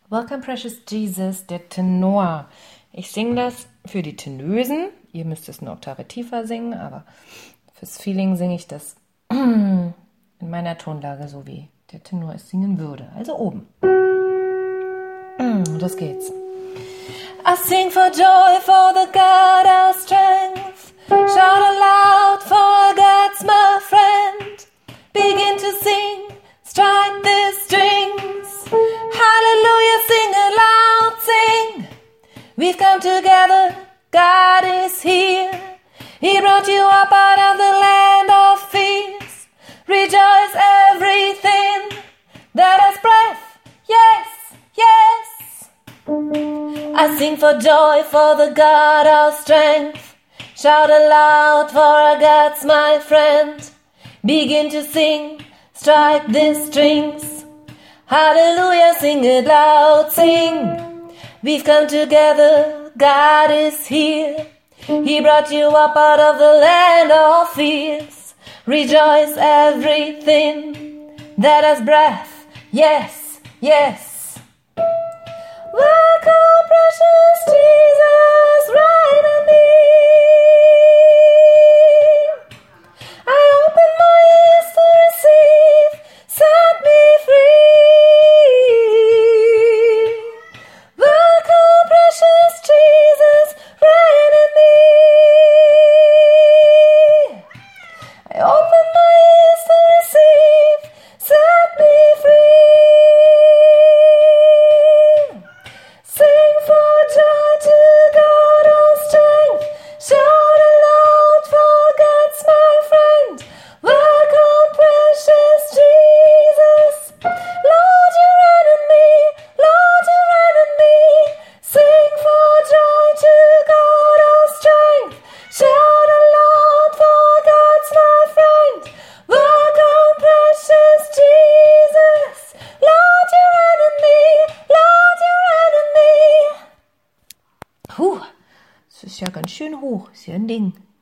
Welcome Precious Jesus, der Tenor. Ich singe das für die Tenösen. Ihr müsst es eine Oktave tiefer singen, aber fürs Feeling singe ich das in meiner Tonlage, so wie der Tenor es singen würde. Also oben. Das geht's. I sing for joy for the God our strength. Shout aloud for God's my friend. Begin to sing, strike the strings. Hallelujah, sing aloud, sing. We've come together, God is here. He brought you up out of the land of fears. Rejoice everything that has breath, yes, yes. I sing for joy for the God our strength. Shout aloud for our God's my friend. Begin to sing, strike the strings. Hallelujah, sing it loud, sing. We've come together, God is here. He brought you up out of the land of fears. Rejoice everything that has breath, yes, yes. Welcome, precious Jesus, right at me. I open my ears to receive, set me free. Welcome, precious Jesus, reign in me. I open my ears to receive, set me free. Sing for joy to God all strength. Shout aloud for God's my friend. Welcome, precious Jesus. Lord, you reign in me. Lord, you reign in me. Sing for joy to God all strength. Shout aloud for God's my friend. Welcome, precious Jesus. Lord, you reign in me. Lord, you reign in me. Das ist ja ganz schön hoch. Ist ja ein Ding.